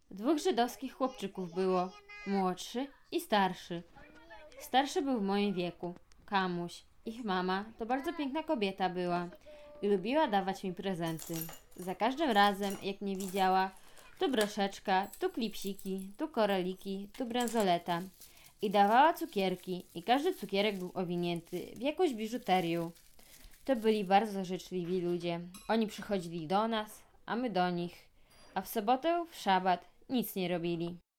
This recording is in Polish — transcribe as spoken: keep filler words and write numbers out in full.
Dwóch żydowskich chłopczyków było, młodszy i starszy. Starszy był w moim wieku, Kamuś. Ich mama to bardzo piękna kobieta była i lubiła dawać mi prezenty. Za każdym razem, jak mnie widziała, tu broszeczka, tu klipsiki, tu koraliki, tu bransoleta. I dawała cukierki i każdy cukierek był owinięty w jakąś biżuterię. To byli bardzo życzliwi ludzie. Oni przychodzili do nas, a my do nich. A w sobotę, w szabat nic nie robili.